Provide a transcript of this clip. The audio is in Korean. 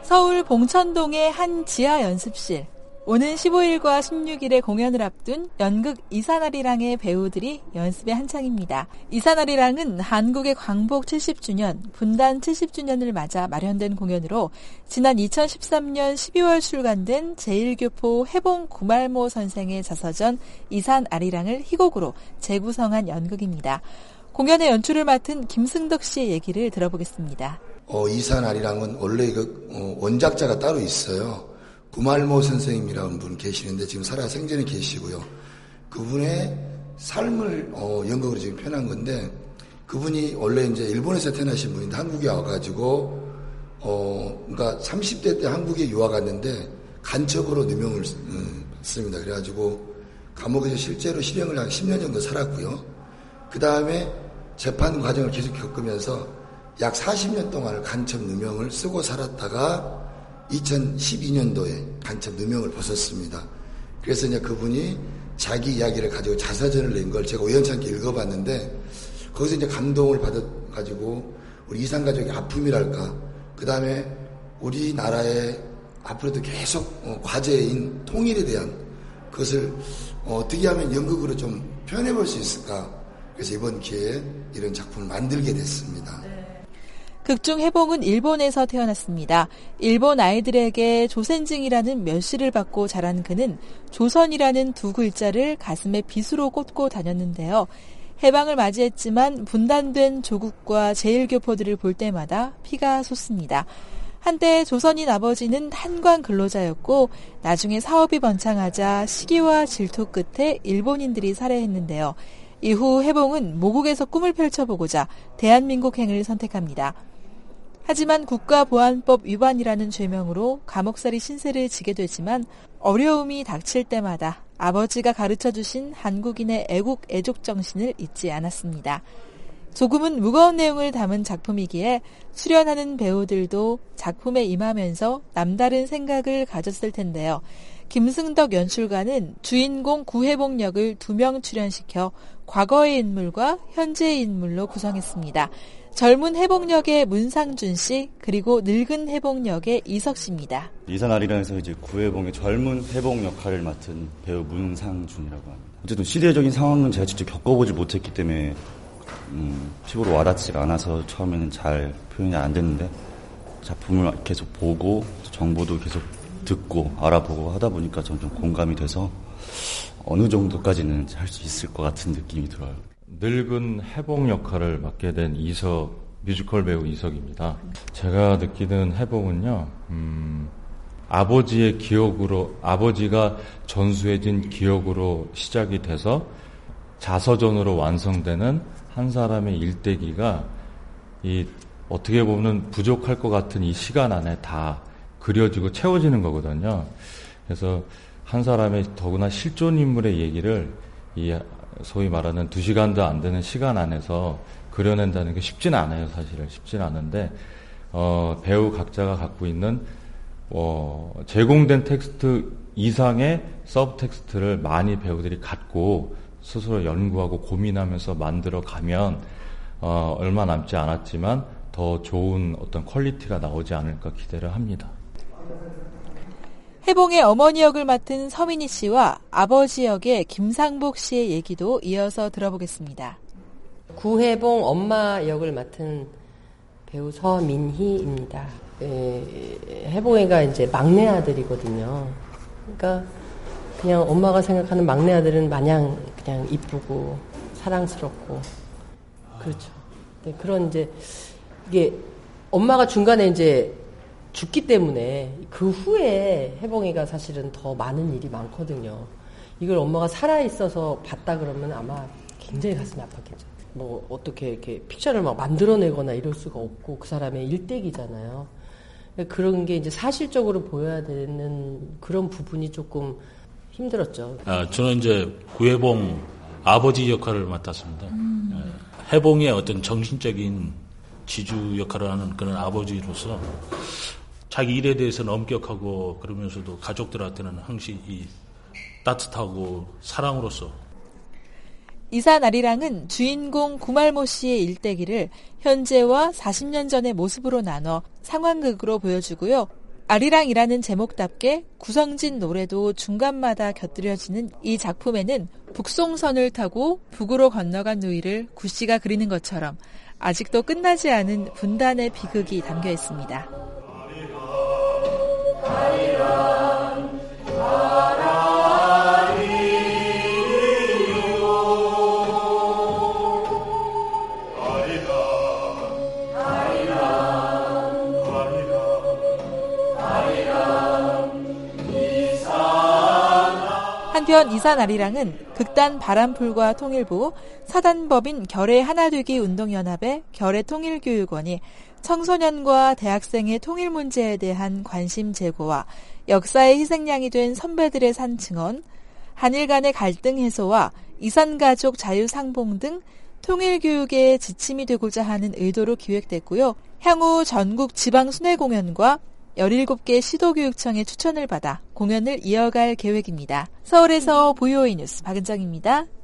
서울 봉천동의 한 지하 연습실. 오는 15일과 16일에 공연을 앞둔 연극 이산아리랑의 배우들이 연습에 한창입니다. 이산아리랑은 한국의 광복 70주년, 분단 70주년을 맞아 마련된 공연으로 지난 2013년 12월 출간된 제1교포 해봉 구말모 선생의 자서전 이산아리랑을 희곡으로 재구성한 연극입니다. 공연의 연출을 맡은 김승덕 씨의 얘기를 들어보겠습니다. 이산아리랑은 원래 원작자가 따로 있어요. 구말모 선생님이라는 분 계시는데 지금 살아 생전에 계시고요. 그분의 삶을 연극으로 지금 표현한 건데, 그분이 원래 이제 일본에서 태어나신 분인데 한국에 와가지고 그러니까 30대 때 한국에 유학 갔는데 간첩으로 누명을 씁니다. 그래가지고 감옥에서 실제로 실형을 한 10년 정도 살았고요. 그 다음에 재판 과정을 계속 겪으면서 약 40년 동안 간첩 누명을 쓰고 살았다가 2012년도에 간첩 누명을 벗었습니다. 그래서 이제 그분이 자기 이야기를 가지고 자서전을 낸 걸 제가 우연찮게 읽어봤는데, 거기서 이제 감동을 받아가지고 우리 이산가족의 아픔이랄까, 그 다음에 우리나라의 앞으로도 계속 과제인 통일에 대한 그것을 어떻게 하면 연극으로 좀 표현해 볼 수 있을까. 그래서 이번 기회에 이런 작품을 만들게 됐습니다. 극중 해봉은 일본에서 태어났습니다. 일본 아이들에게 조센징이라는 멸시를 받고 자란 그는 조선이라는 두 글자를 가슴에 빗으로 꽂고 다녔는데요. 해방을 맞이했지만 분단된 조국과 제1교포들을 볼 때마다 피가 솟습니다. 한때 조선인 아버지는 한관 근로자였고 나중에 사업이 번창하자 시기와 질투 끝에 일본인들이 살해했는데요. 이후 해봉은 모국에서 꿈을 펼쳐보고자 대한민국행을 선택합니다. 하지만 국가보안법 위반이라는 죄명으로 감옥살이 신세를 지게 되지만 어려움이 닥칠 때마다 아버지가 가르쳐주신 한국인의 애국 애족 정신을 잊지 않았습니다. 조금은 무거운 내용을 담은 작품이기에 출연하는 배우들도 작품에 임하면서 남다른 생각을 가졌을 텐데요. 김승덕 연출가는 주인공 구해봉 역을 2명 출연시켜 과거의 인물과 현재의 인물로 구성했습니다. 젊은 해봉 역의 문상준 씨, 그리고 늙은 해봉 역의 이석 씨입니다. 이산아리랑에서 이제 구해봉의 젊은 해봉 역할을 맡은 배우 문상준이라고 합니다. 어쨌든 시대적인 상황은 제가 직접 겪어보지 못했기 때문에 피부로 와닿지가 않아서 처음에는 잘 표현이 안 됐는데, 작품을 계속 보고 정보도 계속 듣고 알아보고 하다 보니까 점점 공감이 돼서 어느 정도까지는 할 수 있을 것 같은 느낌이 들어요. 늙은 해봉 역할을 맡게 된 이석, 뮤지컬 배우 이석입니다. 제가 느끼는 해봉은요, 아버지의 기억으로, 아버지가 전수해진 기억으로 시작이 돼서 자서전으로 완성되는 한 사람의 일대기가 어떻게 보면 부족할 것 같은 이 시간 안에 다 그려지고 채워지는 거거든요. 그래서 한 사람의 더구나 실존 인물의 얘기를 소위 말하는 2시간도 안 되는 시간 안에서 그려낸다는 게 쉽지는 않아요. 사실은 쉽지는 않은데 배우 각자가 갖고 있는 제공된 텍스트 이상의 서브 텍스트를 많이 배우들이 갖고 스스로 연구하고 고민하면서 만들어 가면 얼마 남지 않았지만 더 좋은 어떤 퀄리티가 나오지 않을까 기대를 합니다. 해봉의 어머니 역을 맡은 서민희 씨와 아버지 역의 김상복 씨의 얘기도 이어서 들어보겠습니다. 구해봉 엄마 역을 맡은 배우 서민희입니다. 해봉이가 이제 막내 아들이거든요. 그러니까 그냥 엄마가 생각하는 막내 아들은 마냥 그냥 이쁘고 사랑스럽고 그렇죠. 네, 그런 이제 이게 엄마가 중간에 이제 죽기 때문에 그 후에 해봉이가 사실은 더 많은 일이 많거든요. 이걸 엄마가 살아있어서 봤다 그러면 아마 굉장히 가슴이 아팠겠죠. 뭐 어떻게 이렇게 픽션을 막 만들어내거나 이럴 수가 없고 그 사람의 일대기잖아요. 그런 게 이제 사실적으로 보여야 되는 그런 부분이 조금 힘들었죠. 저는 이제 구해봉 아버지 역할을 맡았습니다. 해봉의 어떤 정신적인 지주 역할을 하는 그런 아버지로서 자기 일에 대해서는 엄격하고 그러면서도 가족들한테는 항상 따뜻하고 사랑으로서. 이산아리랑은 주인공 구말모 씨의 일대기를 현재와 40년 전의 모습으로 나눠 상황극으로 보여주고요. 아리랑이라는 제목답게 구성진 노래도 중간마다 곁들여지는 이 작품에는 북송선을 타고 북으로 건너간 누이를 구씨가 그리는 것처럼 아직도 끝나지 않은 분단의 비극이 담겨 있습니다. 한편 이산아리랑은 극단 바람풀과 통일부, 사단법인 결의 하나되기 운동연합의 결의통일교육원이 청소년과 대학생의 통일 문제에 대한 관심 제고와 역사의 희생양이 된 선배들의 산증언, 한일 간의 갈등 해소와 이산가족 자유상봉 등 통일교육의 지침이 되고자 하는 의도로 기획됐고요. 향후 전국 지방 순회 공연과 17개 시도교육청의 추천을 받아 공연을 이어갈 계획입니다. 서울에서 VOA 뉴스 박은정입니다.